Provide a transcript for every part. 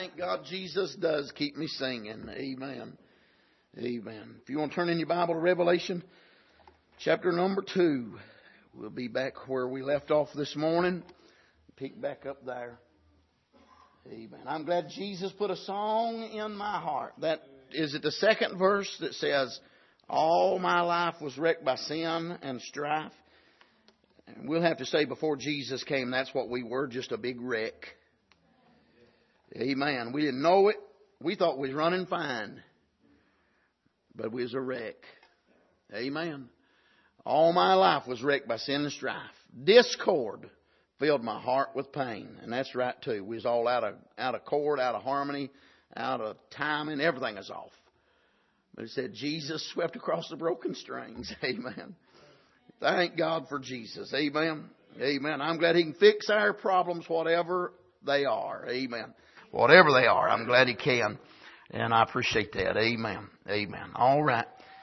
Thank God Jesus does keep me singing. Amen. Amen. If you want to turn in your Bible to Revelation chapter number 2, we'll be back where we left off this morning. Pick back up there. Amen. I'm glad Jesus put a song in my heart. That is it, the second verse that says, all my life was wrecked by sin and strife. And we'll have to say before Jesus came, that's what we were, just a big wreck. Amen. We didn't know it. We thought we was running fine. But we was a wreck. Amen. All my life was wrecked by sin and strife. Discord filled my heart with pain. And that's right too. We was all out of chord, out of harmony, out of timing. Everything is off. But it said Jesus swept across the broken strings. Amen. Thank God for Jesus. Amen. Amen. I'm glad He can fix our problems, whatever they are. Amen. Whatever they are, I'm glad He can. And I appreciate that. Amen. Amen. All right.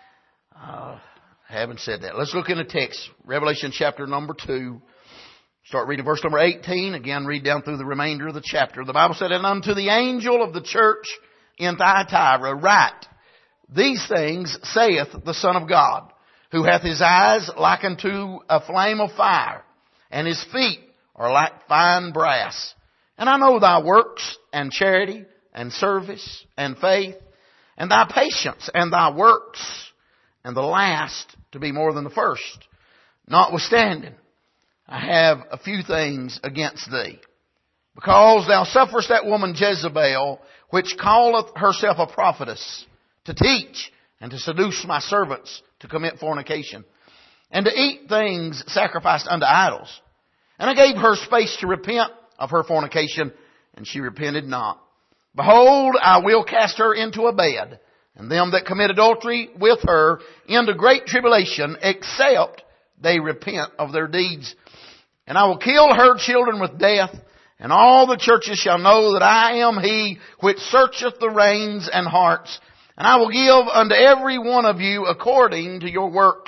Having said that, let's look in the text. Revelation chapter number 2. Start reading verse number 18. Again, read down through the remainder of the chapter. The Bible said, and unto the angel of the church in Thyatira write, these things saith the Son of God, who hath his eyes like unto a flame of fire, and his feet are like fine brass. And I know thy works, and charity, and service, and faith, and thy patience, and thy works, and the last to be more than the first. Notwithstanding, I have a few things against thee, because thou sufferest that woman Jezebel, which calleth herself a prophetess, to teach and to seduce my servants to commit fornication, and to eat things sacrificed unto idols. And I gave her space to repent of her fornication, and she repented not. Behold, I will cast her into a bed, and them that commit adultery with her into great tribulation, except they repent of their deeds. And I will kill her children with death, and all the churches shall know that I am He which searcheth the reins and hearts. And I will give unto every one of you according to your works.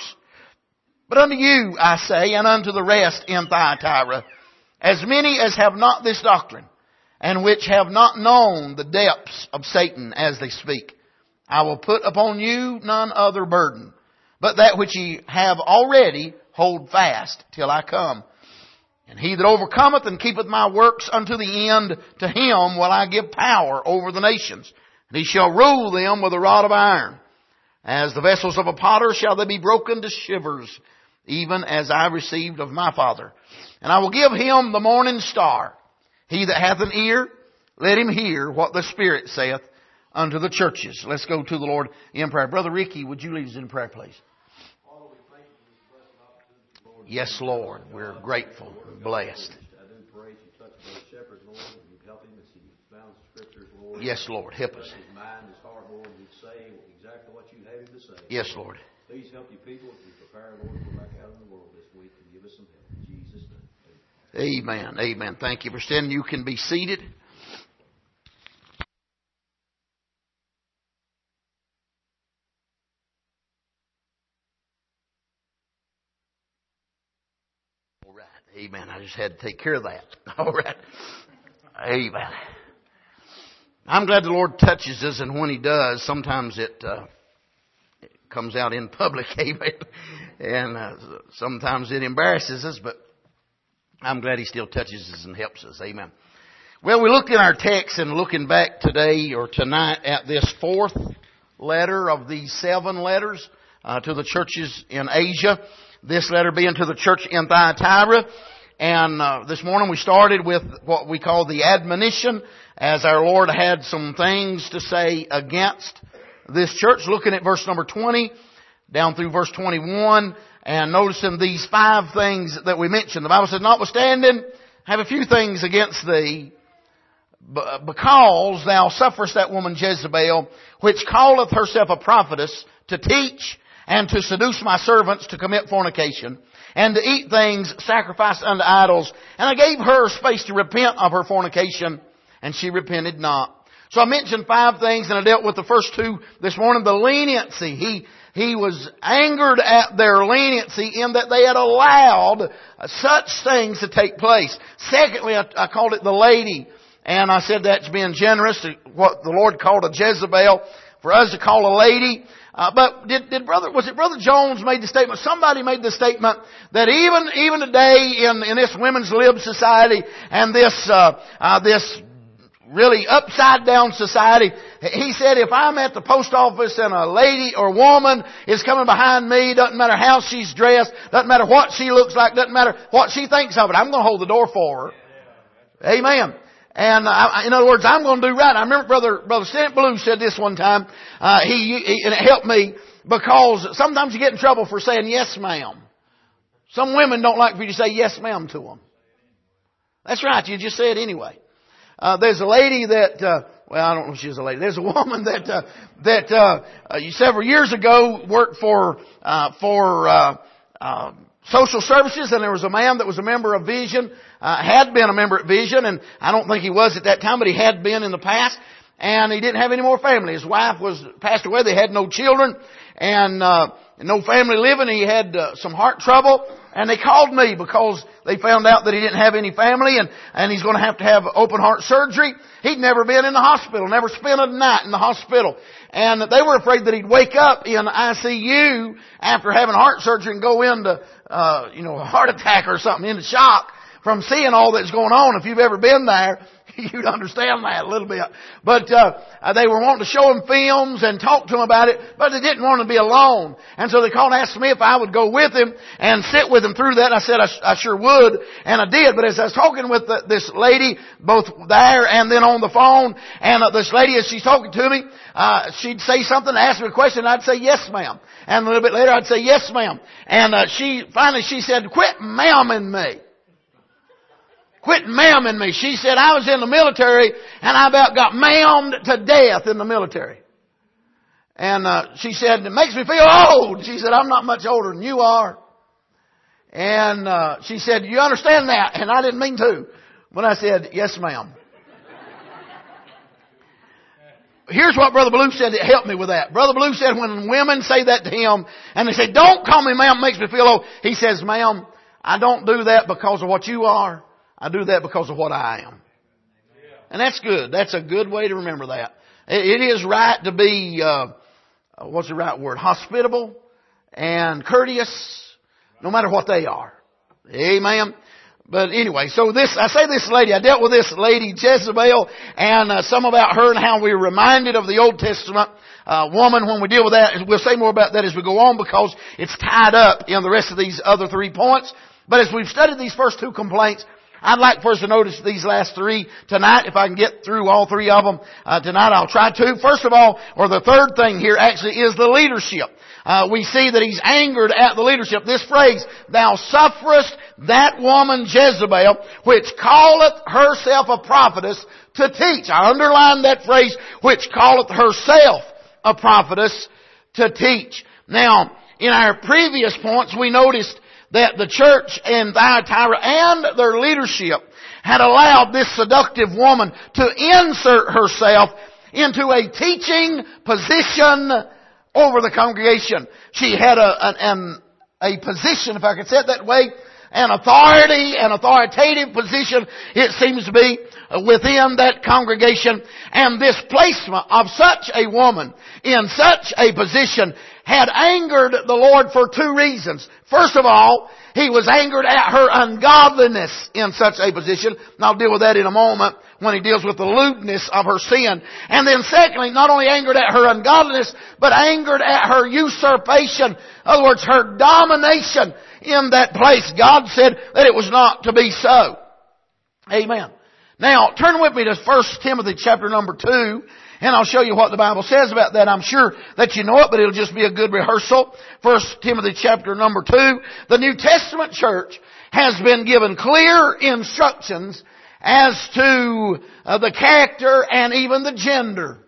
But unto you, I say, and unto the rest in Thyatira, as many as have not this doctrine, and which have not known the depths of Satan as they speak, I will put upon you none other burden, but that which ye have already hold fast till I come. And he that overcometh and keepeth my works unto the end, to him will I give power over the nations, and he shall rule them with a rod of iron. As the vessels of a potter shall they be broken to shivers, even as I received of my Father. And I will give him the morning star. He that hath an ear, let him hear what the Spirit saith unto the churches. Let's go to the Lord in prayer. Brother Ricky, would you lead us in prayer, please? Yes, Lord. We're grateful and blessed. Yes, Lord. Help us. Yes, Lord. Please help your people as we prepare, Lord, to go back out in the world this week and give us some help. In Jesus' name. Amen. Amen. Thank you for standing. You can be seated. All right. Amen. I just had to take care of that. All right. Amen. I'm glad the Lord touches us, and when He does, sometimes it comes out in public, amen. And sometimes it embarrasses us, but I'm glad He still touches us and helps us, amen. Well, we looked in our text and looking back today or tonight at this fourth letter of these 7 letters to the churches in Asia. This letter being to the church in Thyatira. And this morning we started with what we call the admonition, as our Lord had some things to say against this church, looking at verse number 20 down through verse 21 and noticing these 5 things that we mentioned. The Bible says, notwithstanding, I have a few things against thee, because thou sufferest that woman Jezebel, which calleth herself a prophetess, to teach and to seduce my servants to commit fornication, and to eat things sacrificed unto idols. And I gave her space to repent of her fornication, and she repented not. So I mentioned 5 things, and I dealt with the first 2 this morning. The leniency. He was angered at their leniency in that they had allowed such things to take place. Secondly, I called it the lady And I said that's being generous to what the Lord called a Jezebel, for us to call a lady. But was it Brother Jones made the statement? Somebody made the statement that even today in this women's lib society and this really upside down society, he said if I'm at the post office and a lady or woman is coming behind me, doesn't matter how she's dressed, doesn't matter what she looks like, doesn't matter what she thinks of it, I'm going to hold the door for her. Amen. And in other words, I'm going to do right. I remember Brother Stent Blue said this one time. And it helped me because sometimes you get in trouble for saying yes, ma'am. Some women don't like for you to say yes, ma'am to them. That's right. You just say it anyway. There's a lady that, I don't know if she's a lady. There's a woman that several years ago worked for social services, and there was a man that was a member of Vision, had been a member at Vision, and I don't think he was at that time, but he had been in the past, and he didn't have any more family. His wife passed away. They had no children, and no family living. He had some heart trouble, and they called me because they found out that he didn't have any family, and he's going to have open heart surgery. He'd never been in the hospital, never spent a night in the hospital. And they were afraid that he'd wake up in ICU after having heart surgery and go into, a heart attack or something, into shock from seeing all that's going on. If you've ever been there, you'd understand that a little bit. But they were wanting to show him films and talk to him about it, but they didn't want to be alone. And so they called and asked me if I would go with him and sit with him through that. And I said I sure would, and I did. But as I was talking with this lady, both there and then on the phone, and this lady, as she's talking to me, she'd say something, ask me a question, and I'd say, yes, ma'am. And a little bit later, I'd say, yes, ma'am. And finally she said, quit ma'aming me. Quit ma'aming me. She said, I was in the military and I about got ma'amed to death in the military. And she said, it makes me feel old. She said, I'm not much older than you are. And she said, you understand that? And I didn't mean to. When I said, yes, ma'am. Here's what Brother Blue said that helped me with that. Brother Blue said when women say that to him and they say, don't call me ma'am, it makes me feel old. He says, ma'am, I don't do that because of what you are. I do that because of what I am. And that's good. That's a good way to remember that. It is right to be, what's the right word? Hospitable and courteous, no matter what they are. Amen. But anyway, so I dealt with this lady Jezebel and some about her and how we're reminded of the Old Testament woman when we deal with that. We'll say more about that as we go on because it's tied up in the rest of these other 3 points. But as we've studied these first 2 complaints, I'd like for us to notice these last 3 tonight. If I can get through all 3 of them tonight, I'll try to. First of all, or the third thing here actually is the leadership. We see that he's angered at the leadership. This phrase, thou sufferest that woman Jezebel, which calleth herself a prophetess, to teach. I underline that phrase, which calleth herself a prophetess, to teach. Now, in our previous points, we noticed that the church in Thyatira and their leadership had allowed this seductive woman to insert herself into a teaching position over the congregation. She had a position, if I could say it that way, an authority, an authoritative position, it seems to be, within that congregation. And this placement of such a woman in such a position had angered the Lord for 2 reasons. First of all, He was angered at her ungodliness in such a position. And I'll deal with that in a moment when He deals with the lewdness of her sin. And then secondly, not only angered at her ungodliness, but angered at her usurpation. In other words, her domination in that place. God said that it was not to be so. Amen. Now, turn with me to 1 Timothy chapter number 2, and I'll show you what the Bible says about that. I'm sure that you know it, but it'll just be a good rehearsal. 1 Timothy chapter number 2. The New Testament church has been given clear instructions as to the character and even the gender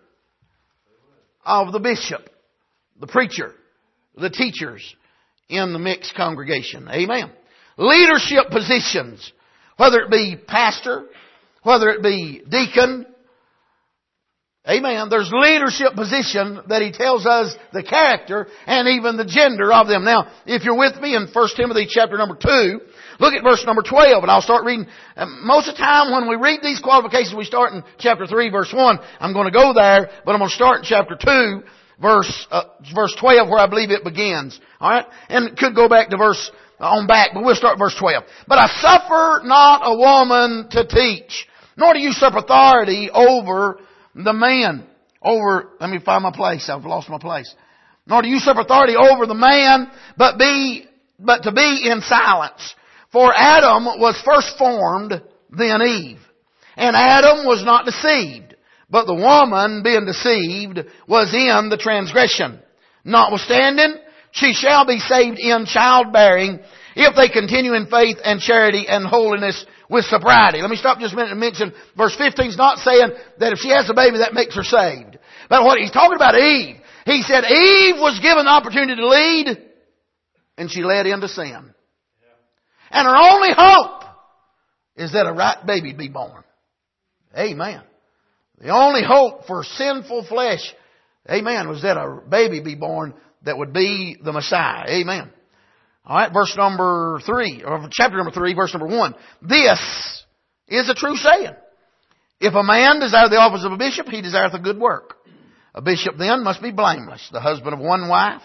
of the bishop, the preacher, the teachers in the mixed congregation. Amen. Leadership positions, whether it be pastor, whether it be deacon, Amen. There's leadership position that He tells us the character and even the gender of them. Now, if you're with me in 1 Timothy chapter number 2, look at verse number 12, and I'll start reading. Most of the time when we read these qualifications, we start in chapter 3, verse 1. I'm going to go there, but I'm going to start in chapter 2, verse 12, where I believe it begins. Alright? And it could go back to verse on back, but we'll start verse 12. But I suffer not a woman to teach, nor to usurp authority over the man. Let me find my place. I've lost my place. Nor to usurp authority over the man, but to be in silence. For Adam was first formed, then Eve. And Adam was not deceived, but the woman, being deceived, was in the transgression. Notwithstanding, she shall be saved in childbearing, if they continue in faith and charity and holiness with sobriety. Let me stop just a minute and mention verse 15 is not saying that if she has a baby that makes her saved. But what he's talking about Eve. He said Eve was given the opportunity to lead, and she led into sin. And her only hope is that a right baby be born. Amen. The only hope for sinful flesh, amen, was that a baby be born that would be the Messiah. Amen. Alright, verse number 3, or chapter number 3, verse number 1. This is a true saying. If a man desire the office of a bishop, he desireth a good work. A bishop then must be blameless, the husband of one wife.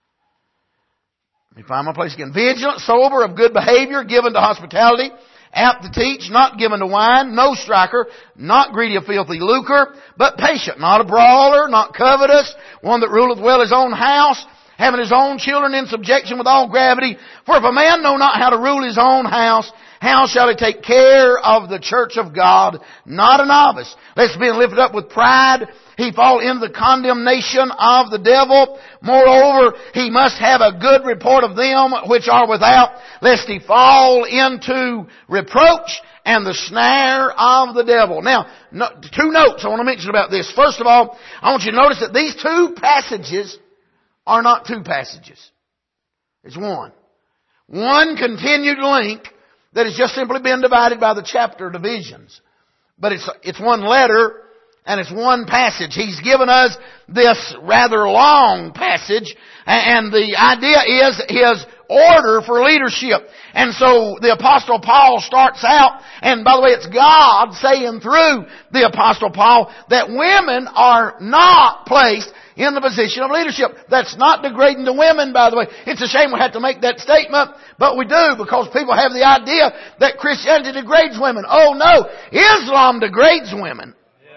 Let me find my place again. Vigilant, sober, of good behavior, given to hospitality, apt to teach, not given to wine, no striker, not greedy of filthy lucre, but patient, not a brawler, not covetous, one that ruleth well his own house, having his own children in subjection with all gravity. For if a man know not how to rule his own house, how shall he take care of the church of God? Not a novice, lest being lifted up with pride, he fall into the condemnation of the devil. Moreover, he must have a good report of them which are without, lest he fall into reproach and the snare of the devil. Now, two notes I want to mention about this. First of all, I want you to notice that these two passages are not two passages. It's one. One continued link that has just simply been divided by the chapter divisions. But it's one letter and it's one passage. He's given us this rather long passage, and the idea is his order for leadership. And so the Apostle Paul starts out, and by the way, it's God saying through the Apostle Paul that women are not placed in the position of leadership. That's not degrading to women, by the way. It's a shame we have to make that statement, but we do, because people have the idea that Christianity degrades women. Oh no, Islam degrades women.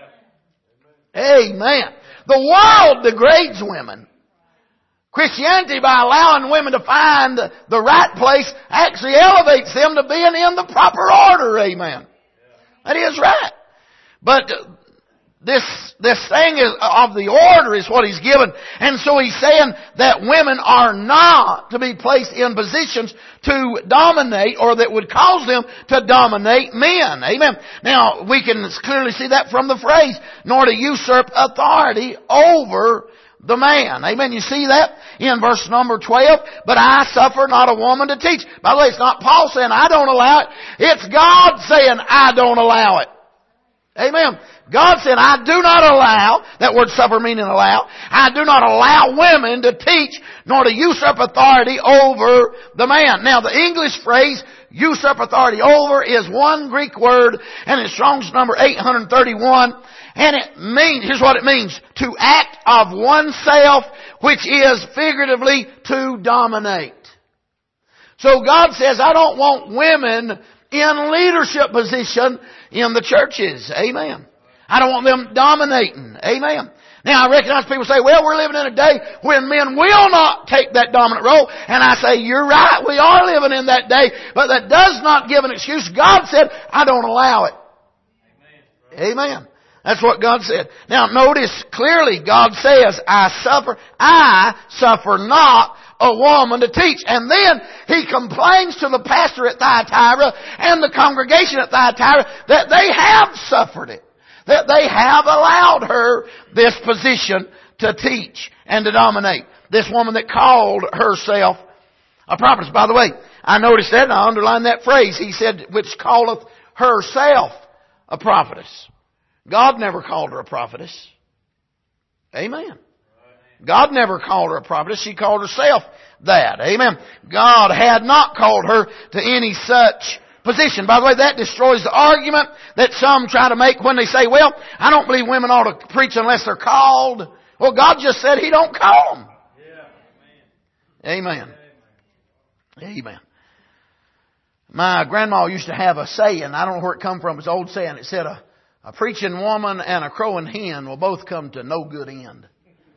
Amen. The world degrades women. Christianity, by allowing women to find the right place, actually elevates them to being in the proper order. Amen. That is right. But this thing is of the order is what he's given. And so he's saying that women are not to be placed in positions to dominate, or that would cause them to dominate men. Amen. Now, we can clearly see that from the phrase, nor to usurp authority over the man. Amen. You see that in verse number 12. But I suffer not a woman to teach. By the way, it's not Paul saying I don't allow it. It's God saying I don't allow it. Amen. God said, I do not allow, that word suffer meaning allow, I do not allow women to teach, nor to usurp authority over the man. Now, the English phrase, usurp authority over, is one Greek word, and it's Strong's number 831, and it means, here's what it means, to act of oneself, which is figuratively to dominate. So God says, I don't want women in leadership position in the churches. Amen. I don't want them dominating. Amen. Now, I recognize people say, well, we're living in a day when men will not take that dominant role. And I say, you're right, we are living in that day. But that does not give an excuse. God said, I don't allow it. Amen. That's what God said. Now, notice clearly God says, I suffer not a woman to teach. And then he complains to the pastor at Thyatira and the congregation at Thyatira that they have suffered it. That they have allowed her this position to teach and to dominate. This woman that called herself a prophetess. By the way, I noticed that and I underlined that phrase. He said, which calleth herself a prophetess. God never called her a prophetess. Amen. God never called her a prophetess. She called herself that. Amen. God had not called her to any such position. By the way, that destroys the argument that some try to make when they say, well, I don't believe women ought to preach unless they're called. Well, God just said He don't call them. Amen. Amen. My grandma used to have a saying, I don't know where it come from, it's an old saying. It said, a preaching woman and a crowing hen will both come to no good end.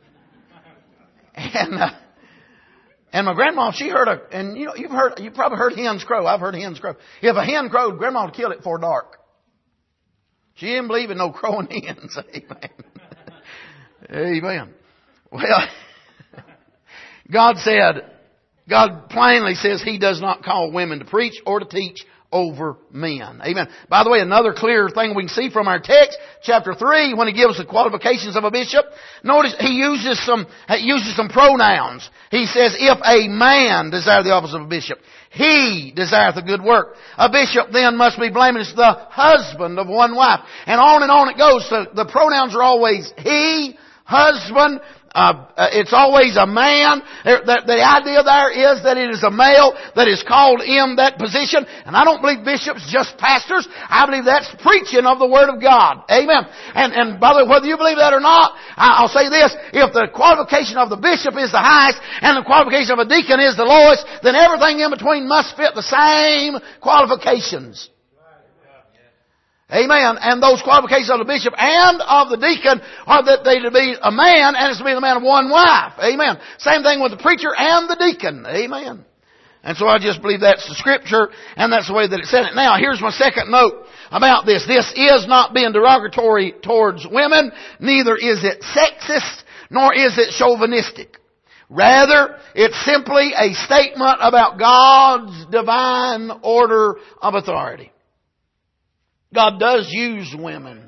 And my grandma, she heard you've probably heard hens crow. I've heard hens crow. If a hen crowed, grandma would kill it before dark. She didn't believe in no crowing hens. Amen. Amen. Well, God plainly says He does not call women to preach or to teach over men. Amen. By the way, another clear thing we can see from our text, chapter 3, when He gives the qualifications of a bishop, notice He uses some pronouns. He says, if a man desire the office of a bishop, he desireth a good work. A bishop then must be blameless, the husband of one wife. And on it goes. So the pronouns are always he, husband. It's always a man. The idea there is that it is a male that is called in that position. And I don't believe bishops just pastors. I believe that's preaching of the Word of God. Amen. And by the way, whether you believe that or not, I'll say this. If the qualification of the bishop is the highest and the qualification of a deacon is the lowest, then everything in between must fit the same qualifications. Amen. And those qualifications of the bishop and of the deacon are that they to be a man and it's to be the man of one wife. Amen. Same thing with the preacher and the deacon. Amen. And so I just believe that's the Scripture and that's the way that it said it. Now, here's my second note about this. This is not being derogatory towards women. Neither is it sexist, nor is it chauvinistic. Rather, it's simply a statement about God's divine order of authority. God does use women.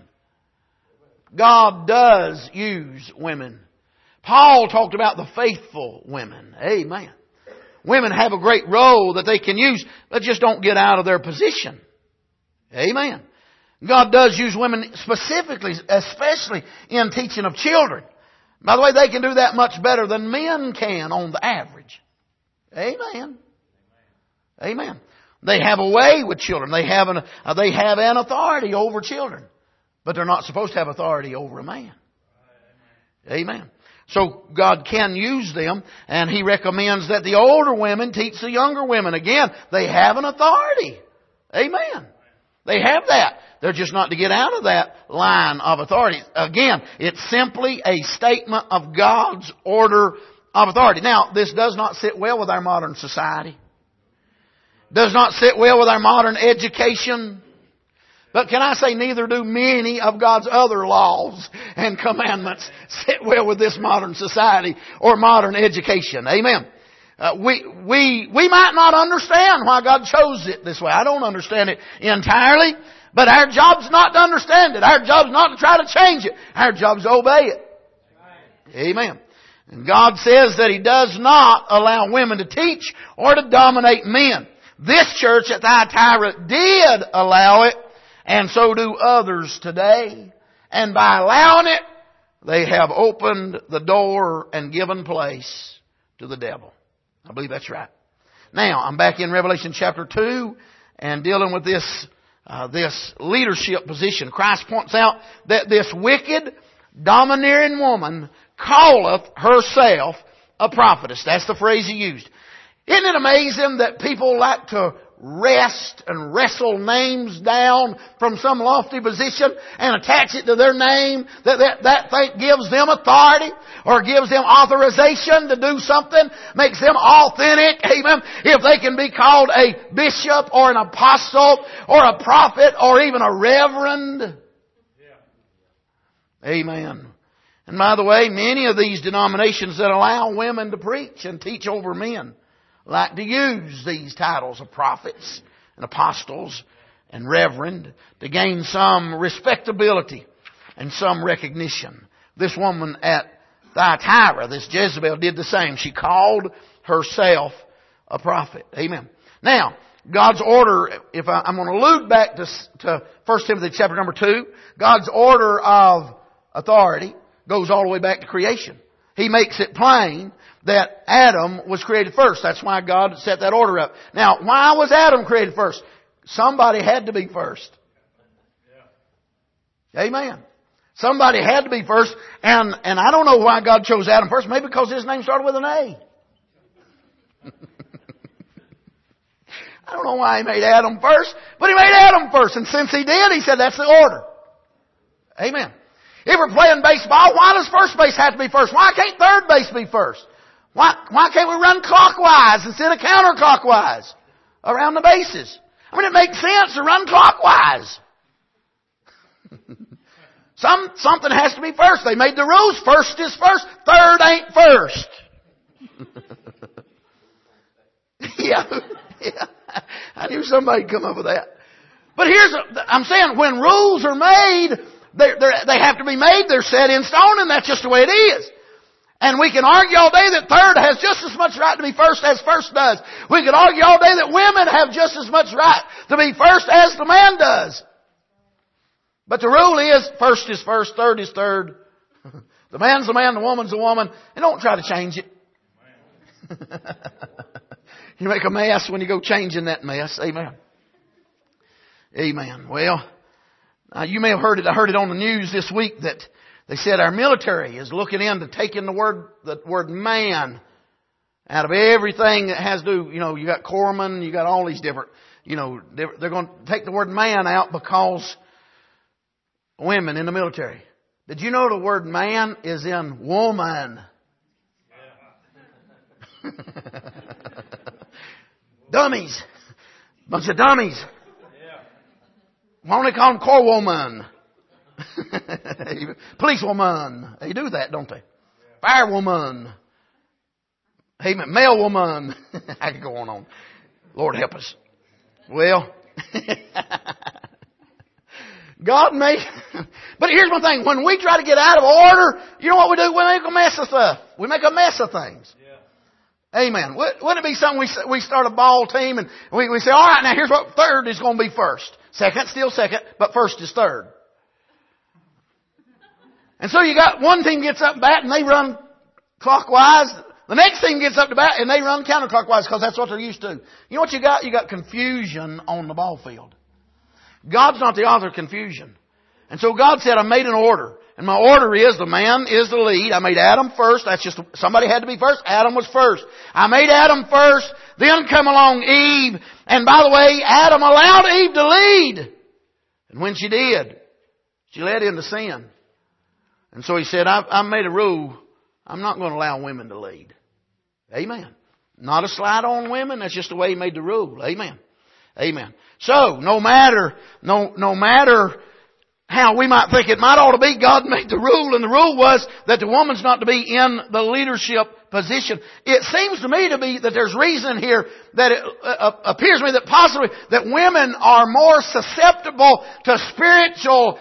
God does use women. Paul talked about the faithful women. Amen. Women have a great role that they can use, but just don't get out of their position. Amen. God does use women specifically, especially in teaching of children. By the way, they can do that much better than men can on the average. Amen. Amen. They have a way with children. They have an authority over children. But they're not supposed to have authority over a man. Amen. So God can use them, and He recommends that the older women teach the younger women. Again, they have an authority. Amen. They have that. They're just not to get out of that line of authority. Again, it's simply a statement of God's order of authority. Now, this does not sit well with our modern society. Does not sit well with our modern education. But can I say neither do many of God's other laws and commandments sit well with this modern society or modern education. Amen. We might not understand why God chose it this way. I don't understand it entirely. But our job's not to understand it. Our job's not to try to change it. Our job's to obey it. Amen. And God says that He does not allow women to teach or to dominate men. This church at Thyatira did allow it, and so do others today. And by allowing it, they have opened the door and given place to the devil. I believe that's right. Now, I'm back in Revelation chapter 2 and dealing with this leadership position. Christ points out that this wicked, domineering woman calleth herself a prophetess. That's the phrase He used. Isn't it amazing that people like to wrest and wrestle names down from some lofty position and attach it to their name? That thing gives them authority or gives them authorization to do something, makes them authentic. Amen. If they can be called a bishop or an apostle or a prophet or even a reverend. Amen. And by the way, many of these denominations that allow women to preach and teach over men like to use these titles of prophets and apostles and reverend to gain some respectability and some recognition. This woman at Thyatira, this Jezebel, did the same. She called herself a prophet. Amen. Now, God's order, if I'm going to allude back to 1 Timothy chapter number 2, God's order of authority goes all the way back to creation. He makes it plain that Adam was created first. That's why God set that order up. Now, why was Adam created first? Somebody had to be first. Amen. Somebody had to be first. And I don't know why God chose Adam first. Maybe because his name started with an A. I don't know why He made Adam first, but He made Adam first. And since He did, He said that's the order. Amen. If we're playing baseball, why does first base have to be first? Why can't third base be first? Why can't we run clockwise instead of counterclockwise around the bases? I mean, it makes sense to run clockwise. Something has to be first. They made the rules. First is first. Third ain't first. Yeah. I knew somebody'd come up with that. But I'm saying, when rules are made, they have to be made. They're set in stone, and that's just the way it is. And we can argue all day that third has just as much right to be first as first does. We can argue all day that women have just as much right to be first as the man does. But the rule is, first is first, third is third. The man's the man, the woman's the woman. And don't try to change it. You make a mess when you go changing that mess. Amen. Amen. Well, you may have heard it. I heard it on the news this week that they said our military is looking into taking the word man out of everything that has to do, you got corpsman, you got all these different, they're going to take the word man out because women in the military. Did you know the word man is in woman? Dummies. Bunch of dummies. Why don't they call them core woman? Policewoman. They do that, don't they? Firewoman. Amen. Male woman. I could go on. Lord help us. Well, God made... But here's my thing. When we try to get out of order, you know what we do? We make a mess of stuff. We make a mess of things. Amen. Wouldn't it be something we start a ball team and we say, all right, now here's what third is going to be first. Second, still second, but first is third. And so you got one team gets up and bat and they run clockwise. The next team gets up to bat and they run counterclockwise because that's what they're used to. You know what you got? You got confusion on the ball field. God's not the author of confusion. And so God said, I made an order. And my order is, the man is the lead. I made Adam first. That's just, somebody had to be first. Adam was first. I made Adam first. Then come along Eve. And by the way, Adam allowed Eve to lead. And when she did, she led into sin. And so he said, I made a rule. I'm not going to allow women to lead. Amen. Not a slight on women. That's just the way he made the rule. Amen. Amen. So, no matter how we might think it might ought to be, God made the rule, and the rule was that the woman's not to be in the leadership position. It seems to me to be that there's reason here that it appears to me that possibly that women are more susceptible to spiritual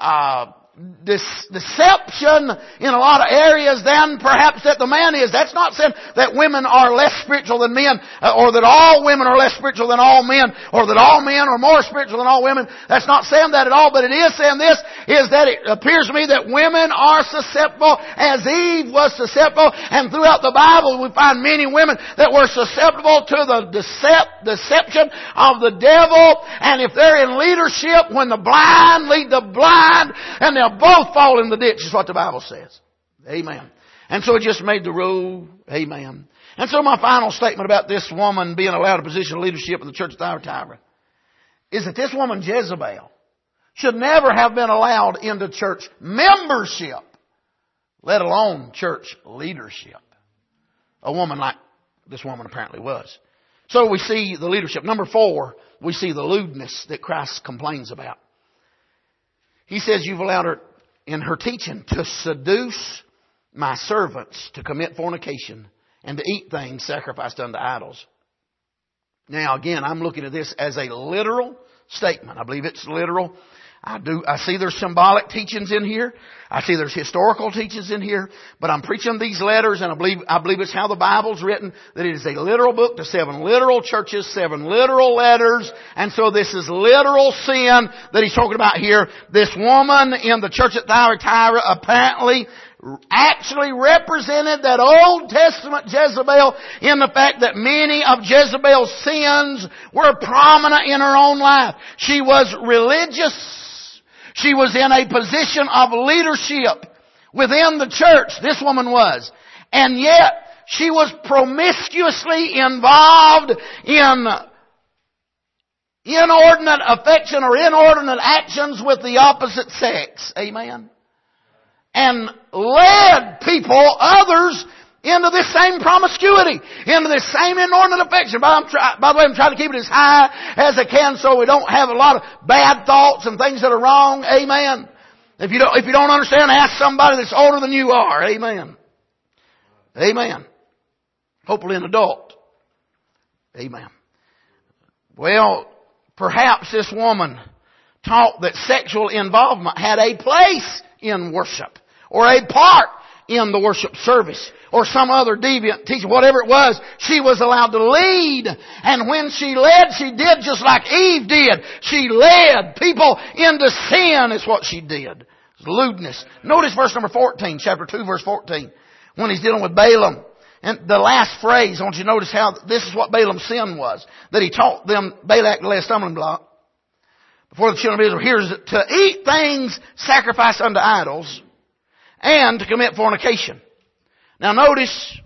deception in a lot of areas than perhaps that the man is. That's not saying that women are less spiritual than men, or that all women are less spiritual than all men, or that all men are more spiritual than all women. That's not saying that at all, but it is saying this, is that it appears to me that women are susceptible as Eve was susceptible, and throughout the Bible we find many women that were susceptible to the deception of the devil. And if they're in leadership, when the blind lead the blind, and they'll both fall in the ditch, is what the Bible says. Amen. And so it just made the rule. Amen. And so my final statement about this woman being allowed a position of leadership in the church of Thyatira is that this woman Jezebel should never have been allowed into church membership, let alone church leadership. A woman like this woman apparently was. So we see the leadership. Number 4, we see the lewdness that Christ complains about. He says, you've allowed her in her teaching to seduce my servants to commit fornication and to eat things sacrificed unto idols. Now again, I'm looking at this as a literal statement. I believe it's literal. I see there's symbolic teachings in here. I see there's historical teachings in here. But I'm preaching these letters, and I believe it's how the Bible's written, that it is a literal book to 7 literal churches, 7 literal letters. And so this is literal sin that he's talking about here. This woman in the church at Thyatira apparently actually represented that Old Testament Jezebel in the fact that many of Jezebel's sins were prominent in her own life. She was religious. She was in a position of leadership within the church. This woman was. And yet, she was promiscuously involved in inordinate affection or inordinate actions with the opposite sex. Amen. And led people, others, into this same promiscuity, into this same inordinate affection. By the way, I'm trying to keep it as high as I can so we don't have a lot of bad thoughts and things that are wrong. Amen. If you don't understand, ask somebody that's older than you are. Amen. Amen. Hopefully an adult. Amen. Well, perhaps this woman taught that sexual involvement had a place in worship, or a part in the worship service, or some other deviant teaching, whatever it was, she was allowed to lead. And when she led, she did just like Eve did. She led people into sin is what she did. Lewdness. Notice verse number 14, chapter 2, verse 14, when he's dealing with Balaam. And the last phrase, I want you to notice how this is what Balaam's sin was. That he taught them, Balak the last stumbling block, before the children of Israel, here's to eat things sacrificed unto idols and to commit fornication. Now notice,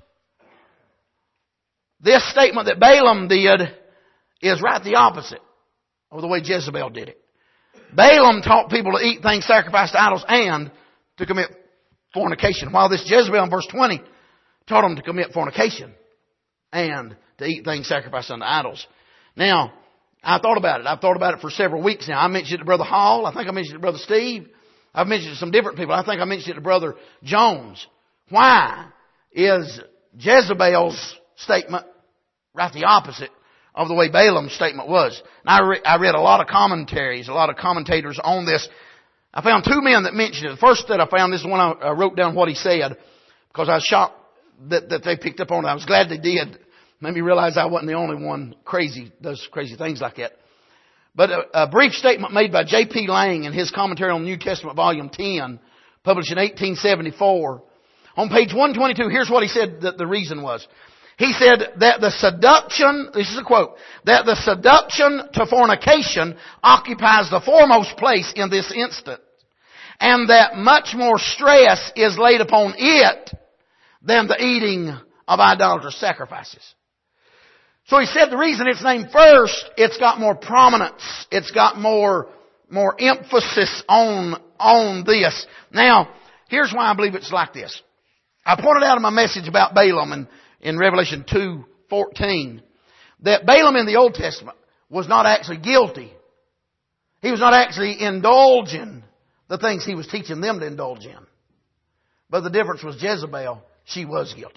this statement that Balaam did is right the opposite of the way Jezebel did it. Balaam taught people to eat things sacrificed to idols and to commit fornication, while this Jezebel in verse 20 taught them to commit fornication and to eat things sacrificed unto idols. Now, I thought about it. I've thought about it for several weeks now. I mentioned it to Brother Hall. I think I mentioned it to Brother Steve. I've mentioned it to some different people. I think I mentioned it to Brother Jones. Why is Jezebel's statement right the opposite of the way Balaam's statement was? And I read a lot of commentaries, a lot of commentators on this. I found 2 men that mentioned it. The first that I found, this is the one I wrote down what he said, because I was shocked that they picked up on it. I was glad they did. Made me realize I wasn't the only one does crazy things like that. But a brief statement made by J.P. Lang in his commentary on the New Testament, volume 10, published in 1874. On page 122, here's what he said that the reason was. He said that the seduction, this is a quote, that the seduction to fornication occupies the foremost place in this instance, and that much more stress is laid upon it than the eating of idolatrous sacrifices. So he said the reason it's named first, it's got more prominence. It's got more emphasis on this. Now, here's why I believe it's like this. I pointed out in my message about Balaam in Revelation 2:14 that Balaam in the Old Testament was not actually guilty. He was not actually indulging the things he was teaching them to indulge in. But the difference was Jezebel, she was guilty.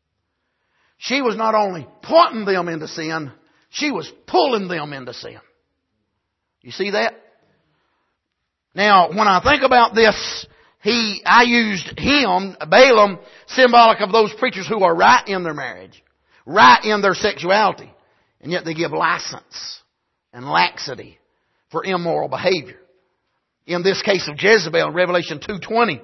She was not only pointing them into sin, she was pulling them into sin. You see that? Now, when I think about this, I used him, Balaam, symbolic of those preachers who are right in their marriage, right in their sexuality, and yet they give license and laxity for immoral behavior. In this case of Jezebel, in Revelation 2:20,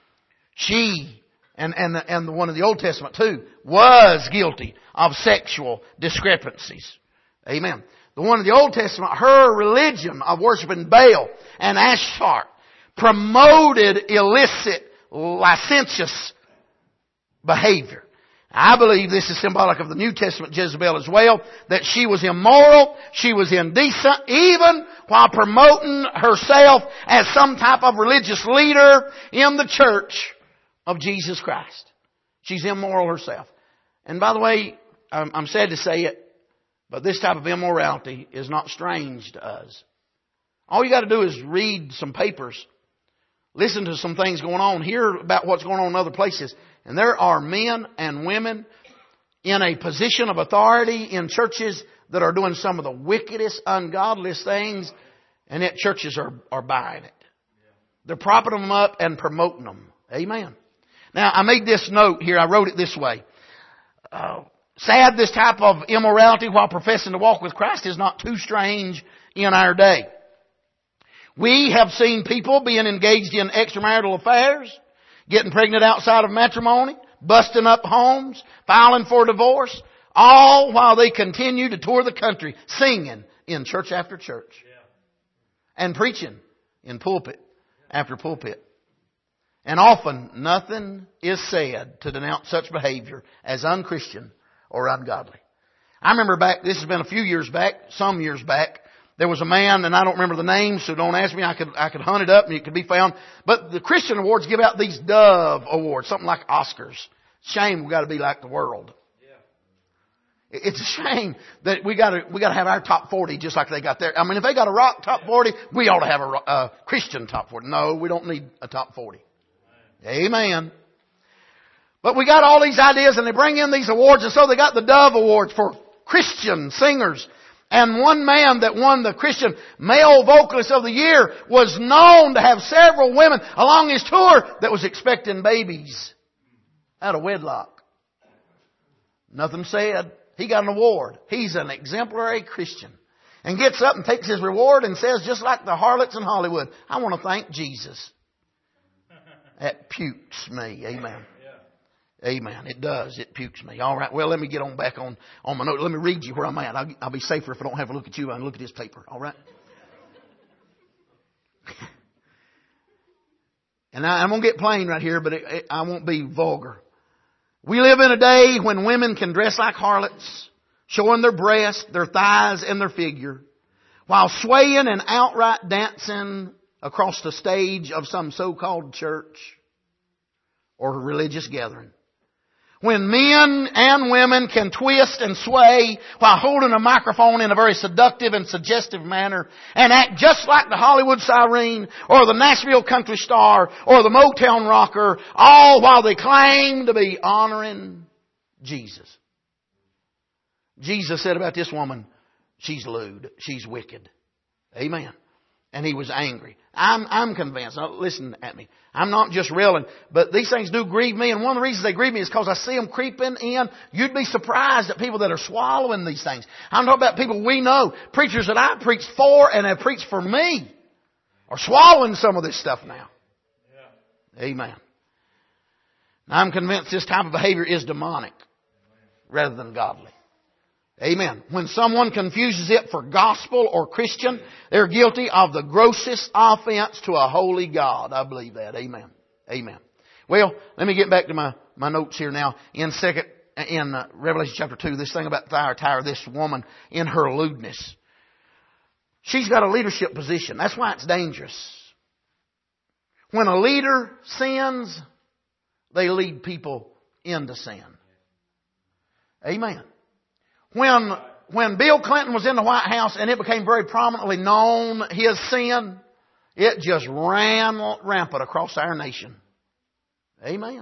she and the one in the Old Testament too, was guilty of sexual discrepancies. Amen. The one in the Old Testament, her religion of worshiping Baal and Ashtar promoted illicit, licentious behavior. I believe this is symbolic of the New Testament Jezebel as well, that she was immoral, she was indecent, even while promoting herself as some type of religious leader in the church of Jesus Christ. She's immoral herself. And by the way, I'm sad to say it, but this type of immorality is not strange to us. All you got to do is read some papers, listen to some things going on, hear about what's going on in other places. And there are men and women in a position of authority in churches that are doing some of the wickedest, ungodliest things. And yet churches are buying it. They're propping them up and promoting them. Amen. Now, I made this note here. I wrote it this way. Sad this type of immorality while professing to walk with Christ is not too strange in our day. We have seen people being engaged in extramarital affairs, getting pregnant outside of matrimony, busting up homes, filing for divorce, all while they continue to tour the country singing in church after church and preaching in pulpit after pulpit. And often nothing is said to denounce such behavior as unchristian or ungodly. I remember back, this has been a few years back, some years back, there was a man, and I don't remember the name, so don't ask me. I could hunt it up and it could be found. But the Christian awards give out these Dove Awards, something like Oscars. Shame we got to be like the world. Yeah. It's a shame that we got to have our top 40 just like they got there. I mean, if they got a rock top 40, we ought to have a Christian top 40. No, we don't need a top 40. Amen. But we got all these ideas and they bring in these awards, and so they got the Dove Awards for Christian singers. And one man that won the Christian Male Vocalist of the Year was known to have several women along his tour that was expecting babies out of wedlock. Nothing said. He got an award. He's an exemplary Christian. And gets up and takes his reward and says, just like the harlots in Hollywood, I want to thank Jesus. That pukes me. Amen. Amen. It does. It pukes me. All right. Well, let me get on back on my note. Let me read you where I'm at. I'll be safer if I don't have to look at you. I can look at this paper. All right. And I'm going to get plain right here, but I won't be vulgar. We live in a day when women can dress like harlots, showing their breasts, their thighs, and their figure, while swaying and outright dancing across the stage of some so-called church or religious gathering. When men and women can twist and sway while holding a microphone in a very seductive and suggestive manner and act just like the Hollywood siren or the Nashville country star or the Motown rocker, all while they claim to be honoring Jesus. Jesus said about this woman, she's lewd, she's wicked. Amen. And He was angry. I'm convinced. Now, listen at me. I'm not just railing, but these things do grieve me. And one of the reasons they grieve me is because I see them creeping in. You'd be surprised at people that are swallowing these things. I'm talking about people we know. Preachers that I preached for and have preached for me are swallowing some of this stuff now. Yeah. Amen. Now, I'm convinced this type of behavior is demonic rather than godly. Amen. When someone confuses it for gospel or Christian, they're guilty of the grossest offense to a holy God. I believe that. Amen. Amen. Well, let me get back to my notes here now. In Revelation chapter 2, this thing about Thyatira, this woman in her lewdness. She's got a leadership position. That's why it's dangerous. When a leader sins, they lead people into sin. Amen. When Bill Clinton was in the White House and it became very prominently known, his sin, it just ran rampant across our nation. Amen.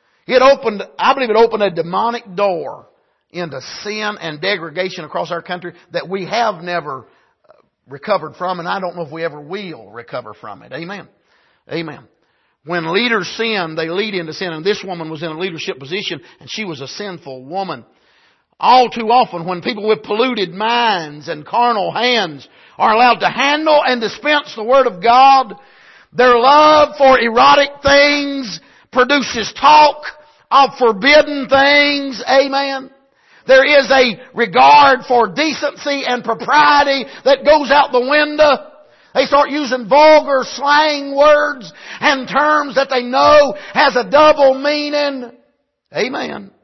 I believe it opened a demonic door into sin and degradation across our country that we have never recovered from, and I don't know if we ever will recover from it. Amen. Amen. When leaders sin, they lead into sin, and this woman was in a leadership position and she was a sinful woman. All too often when people with polluted minds and carnal hands are allowed to handle and dispense the Word of God, their love for erotic things produces talk of forbidden things. Amen. There is a regard for decency and propriety that goes out the window. They start using vulgar slang words and terms that they know has a double meaning. Amen.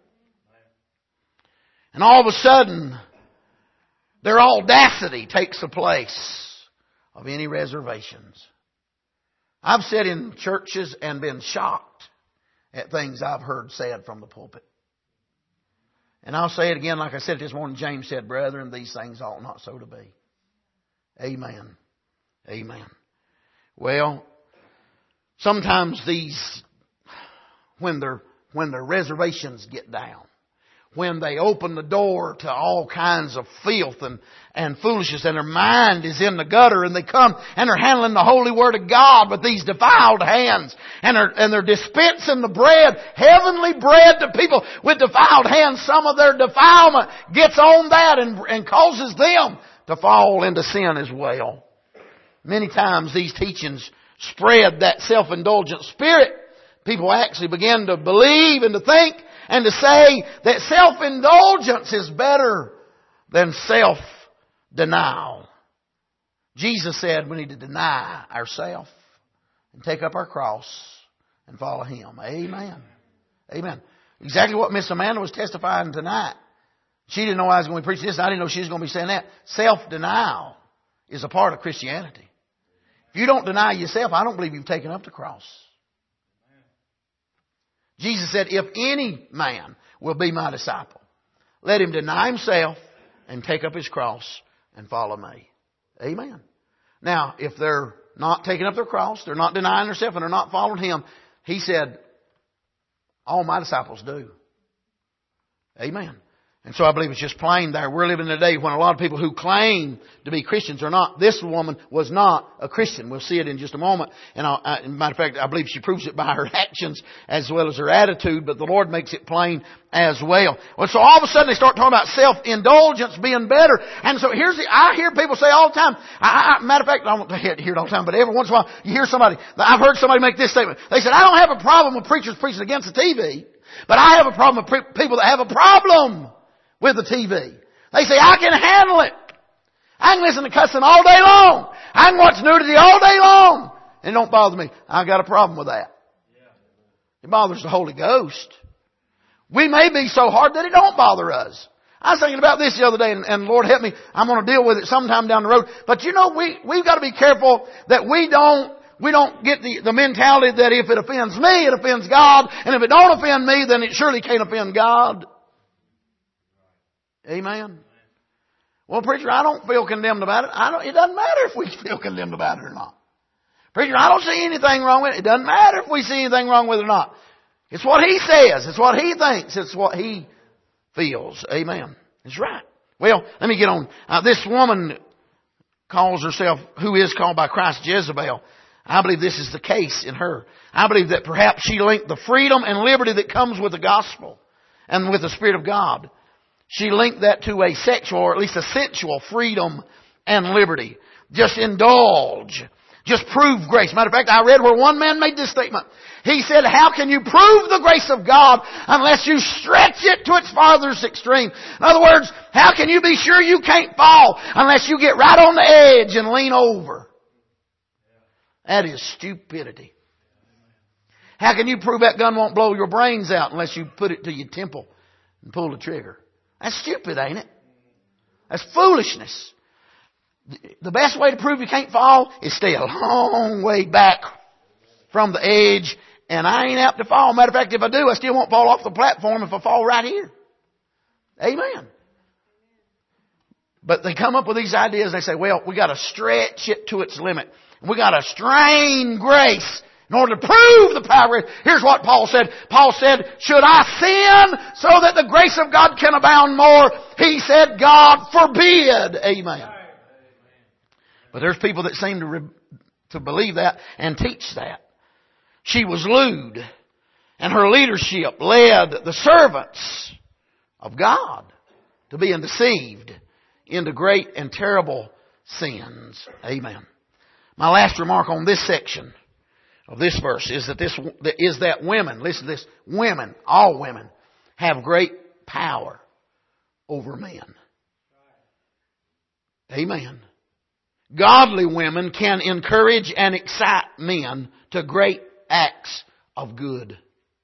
And all of a sudden, their audacity takes the place of any reservations. I've sat in churches and been shocked at things I've heard said from the pulpit. And I'll say it again like I said this morning. James said, brethren, these things ought not so to be. Amen. Amen. Well, sometimes when their reservations get down, when they open the door to all kinds of filth and foolishness, and their mind is in the gutter, and they come and they're handling the holy Word of God with these defiled hands, and they're dispensing the bread, heavenly bread, to people with defiled hands. Some of their defilement gets on that and causes them to fall into sin as well. Many times these teachings spread that self-indulgent spirit. People actually begin to believe and to think and to say that self-indulgence is better than self-denial. Jesus said we need to deny ourselves and take up our cross and follow Him. Amen. Amen. Exactly what Miss Amanda was testifying tonight. She didn't know I was going to be preaching this. I didn't know she was going to be saying that. Self-denial is a part of Christianity. If you don't deny yourself, I don't believe you've taken up the cross. Jesus said, if any man will be my disciple, let him deny himself and take up his cross and follow me. Amen. Now, if they're not taking up their cross, they're not denying themselves, and they're not following Him, He said, all my disciples do. Amen. And so I believe it's just plain there. We're living in a day when a lot of people who claim to be Christians are not. This woman was not a Christian. We'll see it in just a moment. And matter of fact, I believe she proves it by her actions as well as her attitude. But the Lord makes it plain as well. Well, so all of a sudden they start talking about self-indulgence being better. And so I hear people say all the time. Matter of fact, I don't hear it all the time, but every once in a while you hear somebody. I've heard somebody make this statement. They said, I don't have a problem with preachers preaching against the TV, but I have a problem with people that have a problem with the TV. They say, I can handle it. I can listen to cussing all day long. I can watch nudity all day long. It don't bother me. I got a problem with that. It bothers the Holy Ghost. We may be so hard that it don't bother us. I was thinking about this the other day, and Lord help me, I'm going to deal with it sometime down the road. But you know, we've got to be careful that we don't get the mentality that if it offends me, it offends God. And if it don't offend me, then it surely can't offend God. Amen. Well, preacher, I don't feel condemned about it. It doesn't matter if we feel condemned about it or not. Preacher, I don't see anything wrong with it. It doesn't matter if we see anything wrong with it or not. It's what he says. It's what he thinks. It's what he feels. Amen. It's right. Well, let me get on. This woman calls herself, who is called by Christ Jezebel. I believe this is the case in her. I believe that perhaps she linked the freedom and liberty that comes with the gospel and with the Spirit of God. She linked that to a sexual, or at least a sensual freedom and liberty. Just indulge. Just prove grace. Matter of fact, I read where one man made this statement. He said, how can you prove the grace of God unless you stretch it to its farthest extreme? In other words, how can you be sure you can't fall unless you get right on the edge and lean over? That is stupidity. How can you prove that gun won't blow your brains out unless you put it to your temple and pull the trigger? That's stupid, ain't it? That's foolishness. The best way to prove you can't fall is stay a long way back from the edge, and I ain't apt to fall. Matter of fact, if I do, I still won't fall off the platform if I fall right here. Amen. But they come up with these ideas. They say, well, we got to stretch it to its limit. We got to strain grace in order to prove the power. Here's what Paul said. Paul said, should I sin so that the grace of God can abound more? He said, God forbid. Amen. But there's people that seem to believe that and teach that. She was lewd, and her leadership led the servants of God to being deceived into great and terrible sins. Amen. My last remark on this section of this verse is that women, listen to this, women, all women, have great power over men. Amen. Godly women can encourage and excite men to great acts of good.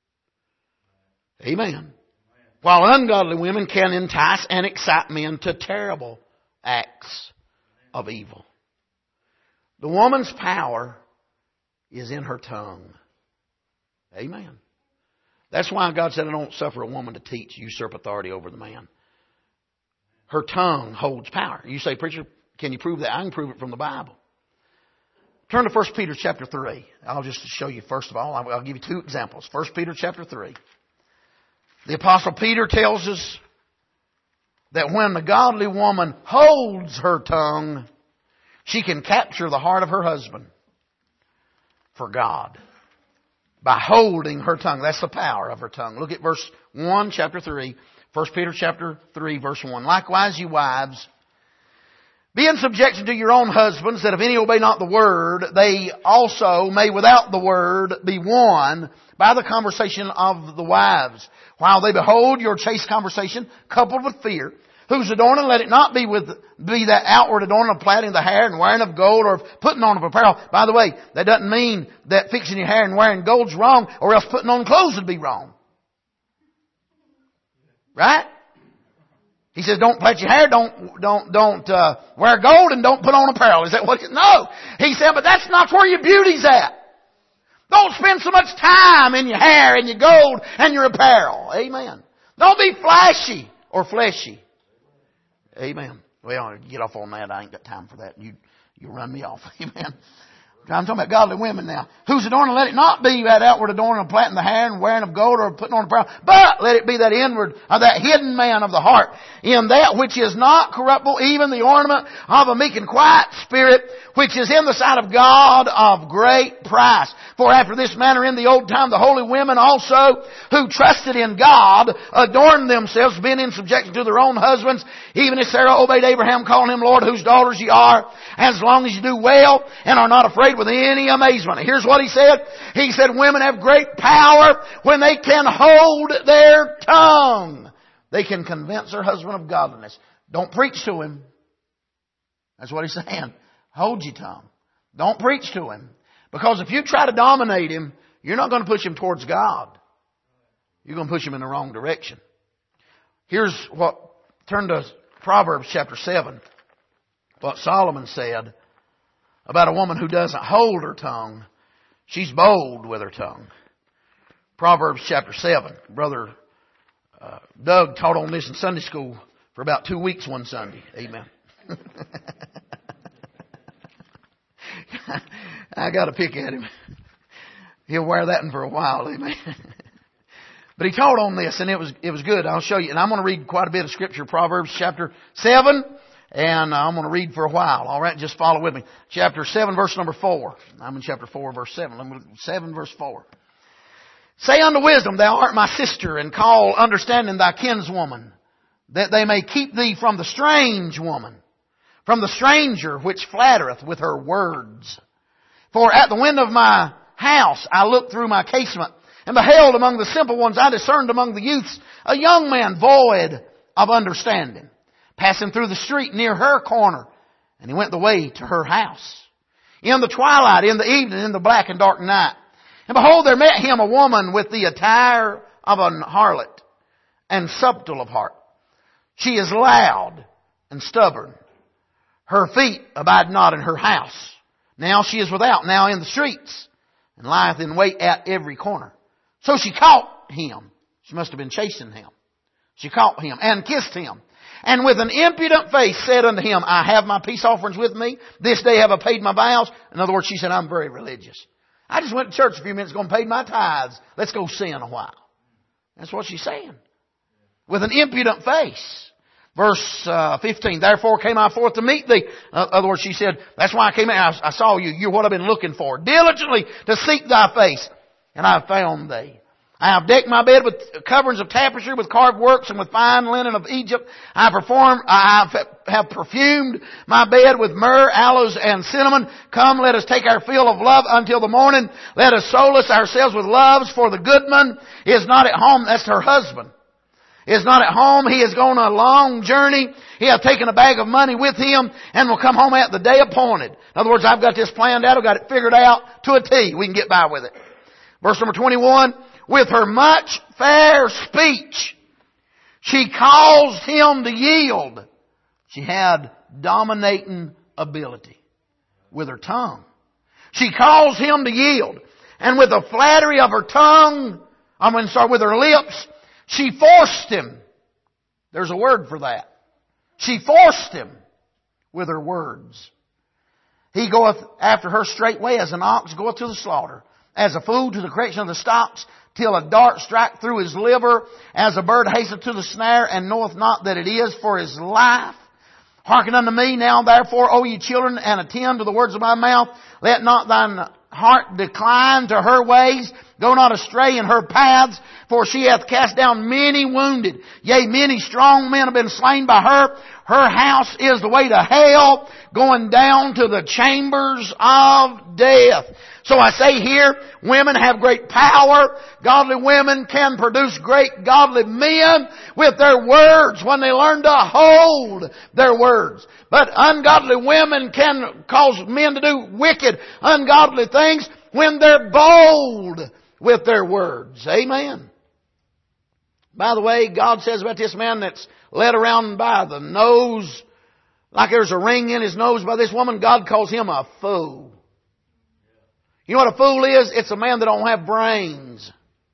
Amen. While ungodly women can entice and excite men to terrible acts of evil. The woman's power is in her tongue. Amen. That's why God said, I don't suffer a woman to teach, usurp authority over the man. Her tongue holds power. You say, preacher, can you prove that? I can prove it from the Bible. Turn to 1 Peter chapter 3. I'll just show you first of all. I'll give you two examples. 1 Peter chapter 3. The Apostle Peter tells us that when the godly woman holds her tongue, she can capture the heart of her husband for God. By holding her tongue. That's the power of her tongue. Look at verse 1, chapter 3. 1 Peter chapter 3, verse 1. Likewise, you wives, be in subjection to your own husbands, that if any obey not the word, they also may without the word be won by the conversation of the wives, while they behold your chaste conversation coupled with fear, whose adorning let it not be that outward adorning of plaiting the hair and wearing of gold or of putting on of apparel. By the way, that doesn't mean that fixing your hair and wearing gold's wrong, or else putting on clothes would be wrong. Right? He says, don't plait your hair, don't wear gold, and don't put on apparel. Is that what? No. He said, but that's not where your beauty's at. Don't spend so much time in your hair and your gold and your apparel. Amen. Don't be flashy or fleshy. Amen. Well, get off on that. I ain't got time for that. You run me off. Amen. I'm talking about godly women now. Whose adorning let it not be that outward adorning of plaiting the hair and wearing of gold or putting on apparel, but let it be that inward or that hidden man of the heart, in that which is not corruptible, even the ornament of a meek and quiet spirit, which is in the sight of God of great price. For after this manner in the old time the holy women also, who trusted in God, adorned themselves, being in subjection to their own husbands, even as Sarah obeyed Abraham, calling him Lord, whose daughters ye are, as long as you do well and are not afraid with any amazement. Here's what he said. He said, women have great power when they can hold their tongue. They can convince their husband of godliness. Don't preach to him. That's what he's saying. Hold your tongue. Don't preach to him. Because if you try to dominate him, you're not going to push him towards God. You're going to push him in the wrong direction. Here's what, turn to Proverbs chapter 7. What Solomon said about a woman who doesn't hold her tongue. She's bold with her tongue. Proverbs chapter 7. Brother Doug taught on this in Sunday school for about 2 weeks one Sunday. Amen. I got to pick at him. He'll wear that one for a while. Amen. But he taught on this, and it was good. I'll show you. And I'm going to read quite a bit of scripture. Proverbs chapter 7. And I'm going to read for a while. All right, just follow with me. Chapter 7, verse number 4. I'm in chapter 4, verse 7. 7, verse 4. Say unto wisdom, thou art my sister, and call understanding thy kinswoman, that they may keep thee from the strange woman, from the stranger which flattereth with her words. For at the window of my house I looked through my casement, and beheld among the simple ones, I discerned among the youths a young man void of understanding, passing through the street near her corner, and he went the way to her house. In the twilight, in the evening, in the black and dark night. And behold, there met him a woman with the attire of an harlot, and subtle of heart. She is loud and stubborn. Her feet abide not in her house. Now she is without, now in the streets, and lieth in wait at every corner. So she caught him. She must have been chasing him. She caught him and kissed him. And with an impudent face said unto him, I have my peace offerings with me. This day have I paid my vows. In other words, she said, I'm very religious. I just went to church a few minutes ago and paid my tithes. Let's go sin a while. That's what she's saying. With an impudent face. Verse 15, therefore came I forth to meet thee. In other words, she said, that's why I came in. I saw you. You're what I've been looking for. Diligently to seek thy face. And I have found thee. I have decked my bed with coverings of tapestry, with carved works, and with fine linen of Egypt. I have perfumed my bed with myrrh, aloes, and cinnamon. Come, let us take our fill of love until the morning. Let us solace ourselves with loves, for the goodman is not at home. That's her husband. Is not at home. He has gone a long journey. He hath taken a bag of money with him, and will come home at the day appointed. In other words, I've got this planned out. I've got it figured out to a T. We can get by with it. Verse number 21. With her much fair speech, she caused him to yield. She had dominating ability with her tongue. She caused him to yield. And with the flattery of her tongue, with her lips, she forced him. There's a word for that. She forced him with her words. He goeth after her straightway as an ox goeth to the slaughter, as a fool to the correction of the stocks, till a dart strike through his liver, as a bird hasteth to the snare, and knoweth not that it is for his life. Hearken unto me now, therefore, O ye children, and attend to the words of my mouth. Let not thine heart decline to her ways. Go not astray in her paths, for she hath cast down many wounded. Yea, many strong men have been slain by her. Her house is the way to hell, going down to the chambers of death. So I say here, women have great power. Godly women can produce great godly men with their words when they learn to hold their words. But ungodly women can cause men to do wicked, ungodly things when they're bold with their words. Amen. By the way, God says about this man that's led around by the nose, like there's a ring in his nose by this woman, God calls him a fool. You know what a fool is? It's a man that don't have brains.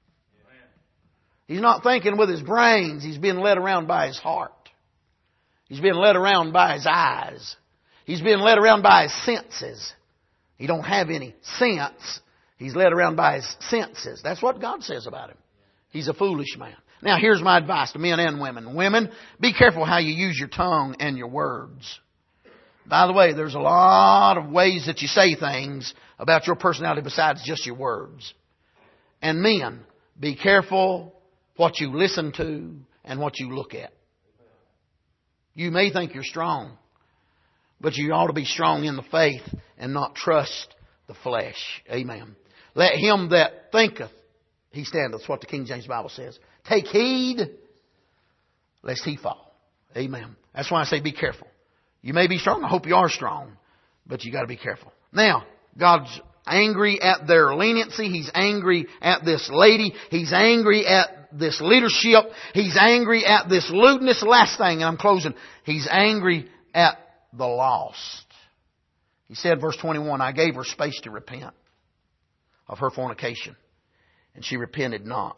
He's not thinking with his brains. He's being led around by his heart. He's being led around by his eyes. He's being led around by his senses. He don't have any sense. He's led around by his senses. That's what God says about him. He's a foolish man. Now here's my advice to men and women. Women, be careful how you use your tongue and your words. By the way, there's a lot of ways that you say things about your personality besides just your words. And men, be careful what you listen to and what you look at. You may think you're strong, but you ought to be strong in the faith and not trust the flesh. Amen. Let him that thinketh, he standeth. That's what the King James Bible says. Take heed lest he fall. Amen. That's why I say be careful. You may be strong. I hope you are strong. But you got to be careful. Now, God's angry at their leniency. He's angry at this lady. He's angry at this leadership. He's angry at this lewdness. Last thing, and I'm closing. He's angry at the lost. He said, verse 21, I gave her space to repent of her fornication, and she repented not.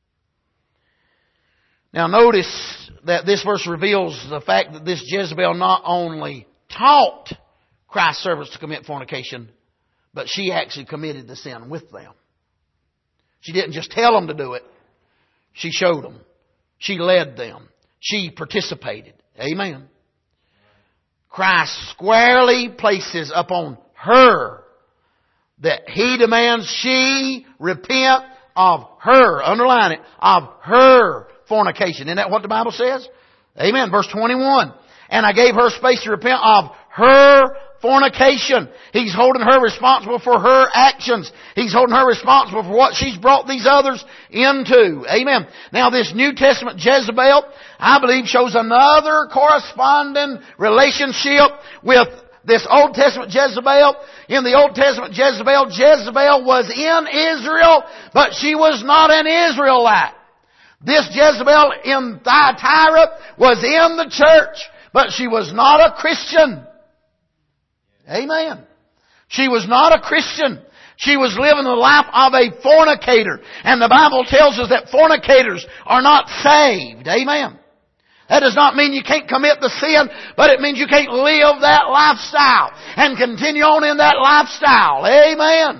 Now notice that this verse reveals the fact that this Jezebel not only taught Christ's servants to commit fornication, but she actually committed the sin with them. She didn't just tell them to do it. She showed them. She led them. She participated. Amen. Christ squarely places upon her that He demands she repent of her, underline it, of her fornication. Isn't that what the Bible says? Amen. Verse 21. And I gave her space to repent of her fornication. He's holding her responsible for her actions. He's holding her responsible for what she's brought these others into. Amen. Now this New Testament Jezebel, I believe, shows another corresponding relationship with this Old Testament Jezebel. In the Old Testament Jezebel was in Israel, but she was not an Israelite. This Jezebel in Thyatira was in the church, but she was not a Christian. Amen. She was not a Christian. She was living the life of a fornicator. And the Bible tells us that fornicators are not saved. Amen. That does not mean you can't commit the sin, but it means you can't live that lifestyle and continue on in that lifestyle. Amen.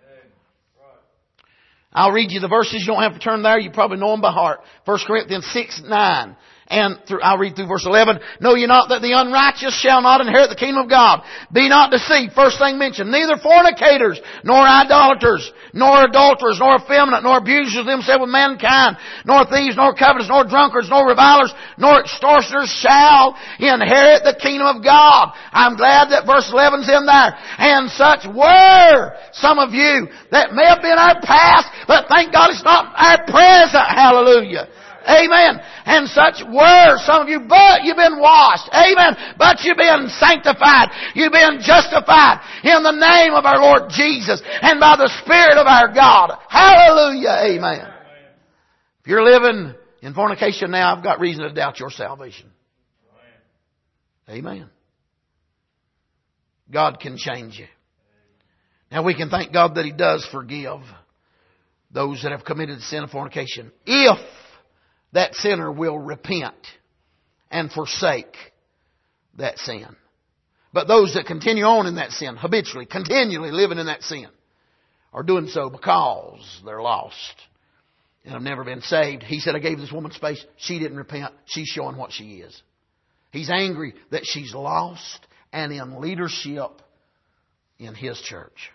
I'll read you the verses. You don't have to turn there. You probably know them by heart. 1 Corinthians 6:9. And I'll read through verse 11. Know ye not that the unrighteous shall not inherit the kingdom of God? Be not deceived. First thing mentioned. Neither fornicators, nor idolaters, nor adulterers, nor effeminate, nor abusers themselves with mankind, nor thieves, nor covetous, nor drunkards, nor revilers, nor extortioners shall inherit the kingdom of God. I'm glad that verse 11's in there. And such were some of you that may have been our past, but thank God it's not our present. Hallelujah. Amen. And such were some of you, but you've been washed. Amen. But you've been sanctified. You've been justified in the name of our Lord Jesus and by the Spirit of our God. Hallelujah. Amen. If you're living in fornication now, I've got reason to doubt your salvation. Amen. God can change you. Now we can thank God that He does forgive those that have committed the sin of fornication, if that sinner will repent and forsake that sin. But those that continue on in that sin, habitually, continually living in that sin, are doing so because they're lost and have never been saved. He said, I gave this woman space. She didn't repent. She's showing what she is. He's angry that she's lost and in leadership in His church.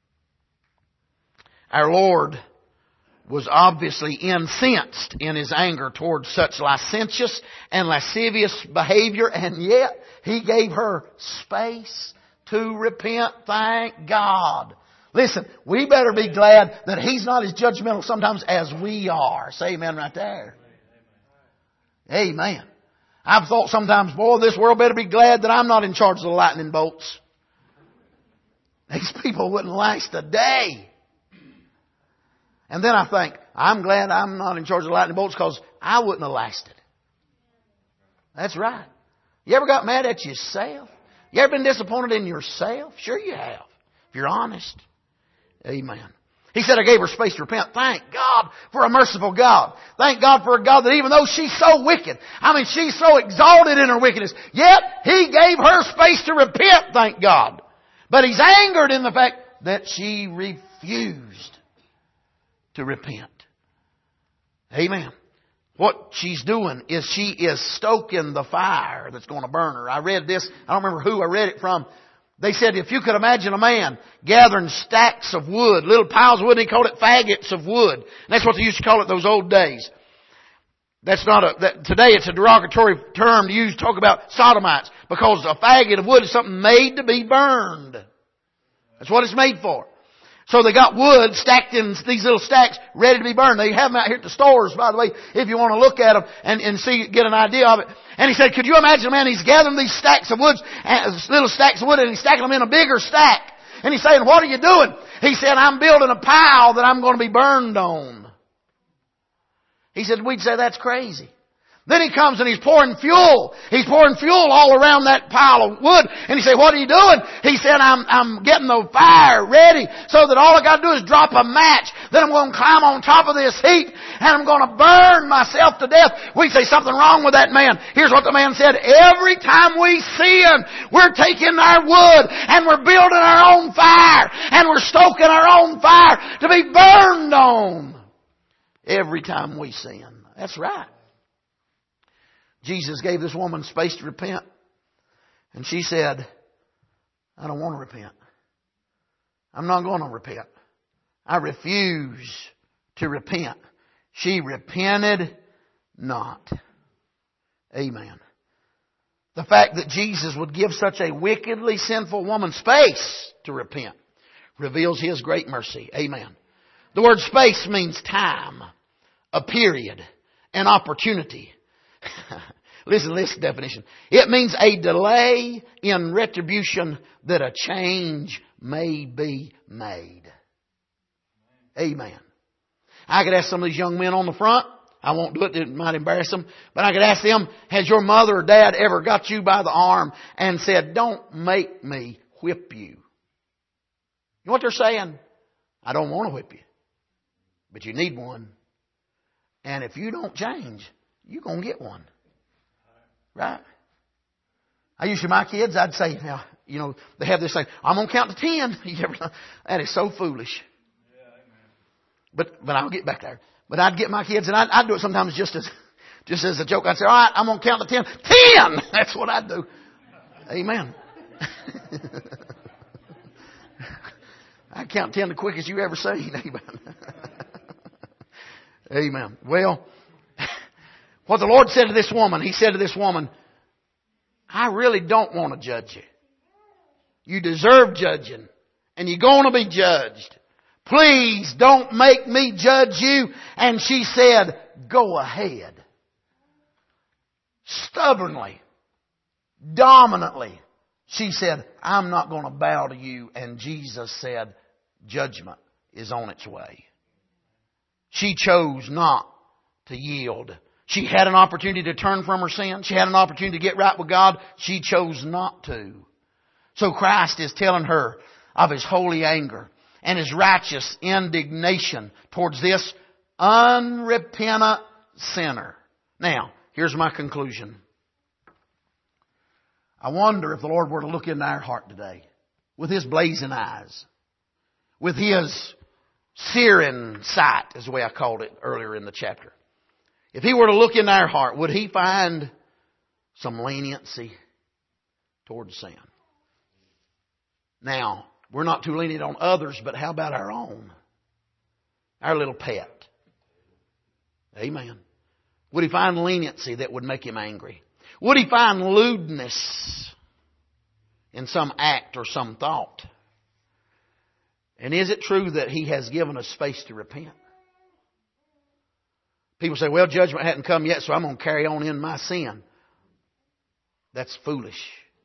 Our Lord was obviously incensed in His anger towards such licentious and lascivious behavior, and yet He gave her space to repent. Thank God. Listen, we better be glad that He's not as judgmental sometimes as we are. Say amen right there. Amen. I've thought sometimes, boy, this world better be glad that I'm not in charge of the lightning bolts. These people wouldn't last a day. And then I think, I'm glad I'm not in charge of the lightning bolts because I wouldn't have lasted. That's right. You ever got mad at yourself? You ever been disappointed in yourself? Sure you have, if you're honest. Amen. He said, I gave her space to repent. Thank God for a merciful God. Thank God for a God that even though she's so wicked, she's so exalted in her wickedness, yet He gave her space to repent, thank God. But He's angered in the fact that she refused to repent. Amen. What she's doing is she is stoking the fire that's going to burn her. I read this. I don't remember who I read it from. They said if you could imagine a man gathering stacks of wood, little piles of wood, he called it faggots of wood. And that's what they used to call it those old days. Today it's a derogatory term used to talk about sodomites because a faggot of wood is something made to be burned. That's what it's made for. So they got wood stacked in these little stacks ready to be burned. They have them out here at the stores, by the way, if you want to look at them and get an idea of it. And he said, could you imagine a man, he's gathering these stacks of wood, little stacks of wood, and he's stacking them in a bigger stack. And he's saying, what are you doing? He said, I'm building a pile that I'm going to be burned on. He said, we'd say that's crazy. Then he comes and he's pouring fuel. He's pouring fuel all around that pile of wood. And he said, what are you doing? He said, I'm getting the fire ready so that all I got to do is drop a match. Then I'm going to climb on top of this heat and I'm going to burn myself to death. We say something wrong with that man. Here's what the man said. Every time we sin, we're taking our wood and we're building our own fire and we're stoking our own fire to be burned on. Every time we sin. That's right. Jesus gave this woman space to repent. And she said, I don't want to repent. I'm not going to repent. I refuse to repent. She repented not. Amen. The fact that Jesus would give such a wickedly sinful woman space to repent reveals His great mercy. Amen. The word space means time, a period, an opportunity. Listen to this definition. It means a delay in retribution that a change may be made. Amen. I could ask some of these young men on the front. I won't do it. It might embarrass them. But I could ask them, has your mother or dad ever got you by the arm and said, don't make me whip you? You know what they're saying? I don't want to whip you. But you need one. And if you don't change, you're going to get one. Right? I used to, my kids, I'd say, they have this thing, I'm going to count to 10. That is so foolish. But I'll get back there. But I'd get my kids, and I'd do it sometimes just as a joke. I'd say, all right, I'm going to count to 10. 10! That's what I'd do. Amen. I count 10 the quickest you ever seen. Amen. Amen. Well, what the Lord said to this woman, He said to this woman, I really don't want to judge you. You deserve judging. And you're going to be judged. Please don't make me judge you. And she said, go ahead. Stubbornly, dominantly, she said, I'm not going to bow to you. And Jesus said, judgment is on its way. She chose not to yield. She had an opportunity to turn from her sin. She had an opportunity to get right with God. She chose not to. So Christ is telling her of His holy anger and His righteous indignation towards this unrepentant sinner. Now, here's my conclusion. I wonder if the Lord were to look into our heart today with His blazing eyes, with His searing sight is the way I called it earlier in the chapter. If He were to look in our heart, would He find some leniency towards sin? Now, we're not too lenient on others, but how about our own? Our little pet. Amen. Would He find leniency that would make Him angry? Would He find lewdness in some act or some thought? And is it true that He has given us space to repent? People say, well, judgment hadn't come yet, so I'm going to carry on in my sin. That's foolish.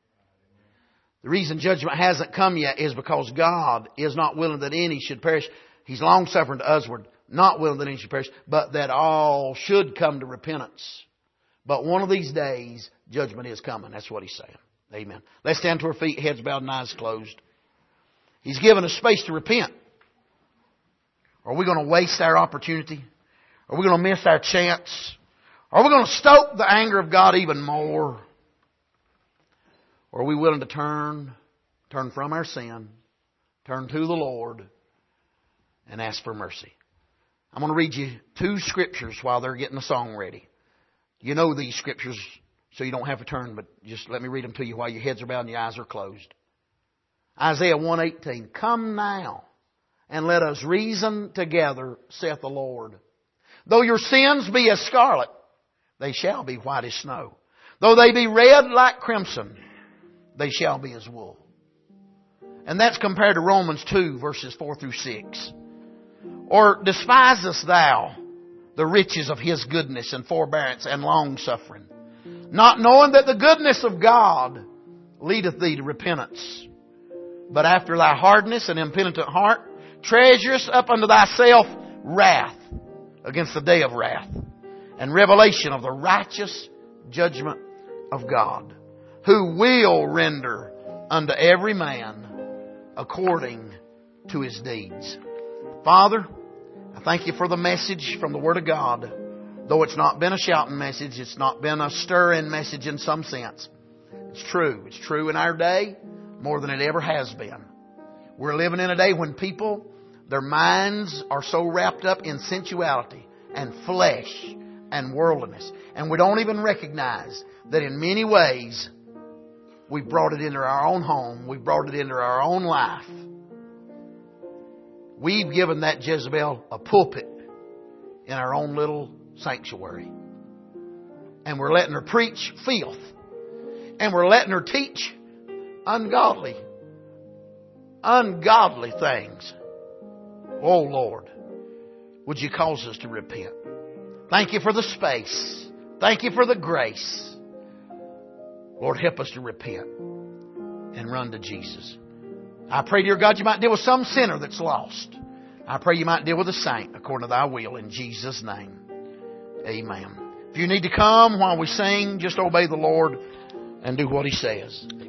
The reason judgment hasn't come yet is because God is not willing that any should perish. He's long-suffering to usward, not willing that any should perish, but that all should come to repentance. But one of these days, judgment is coming. That's what He's saying. Amen. Let's stand to our feet, heads bowed and eyes closed. He's given us space to repent. Are we going to waste our opportunity? Are we going to miss our chance? Are we going to stoke the anger of God even more? Or are we willing to turn from our sin, turn to the Lord, and ask for mercy? I'm going to read you 2 scriptures while they're getting the song ready. You know these scriptures, so you don't have to turn, but just let me read them to you while your heads are bowed and your eyes are closed. Isaiah 1:18, come now, and let us reason together, saith the Lord. Though your sins be as scarlet, they shall be white as snow. Though they be red like crimson, they shall be as wool. And that's compared to Romans 2, verses 4 through 6. Or despisest thou the riches of His goodness and forbearance and long-suffering, not knowing that the goodness of God leadeth thee to repentance? But after thy hardness and impenitent heart, treasurest up unto thyself wrath against the day of wrath, and revelation of the righteous judgment of God, who will render unto every man according to his deeds. Father, I thank You for the message from the Word of God. Though it's not been a shouting message, it's not been a stirring message in some sense. It's true. It's true in our day more than it ever has been. We're living in a day when people, their minds are so wrapped up in sensuality and flesh and worldliness. And we don't even recognize that in many ways we've brought it into our own home. We've brought it into our own life. We've given that Jezebel a pulpit in our own little sanctuary. And we're letting her preach filth. And we're letting her teach ungodly things. Oh Lord, would You cause us to repent? Thank You for the space. Thank You for the grace. Lord, help us to repent and run to Jesus. I pray, dear God, You might deal with some sinner that's lost. I pray You might deal with a saint according to Thy will in Jesus' name. Amen. If you need to come while we sing, just obey the Lord and do what He says.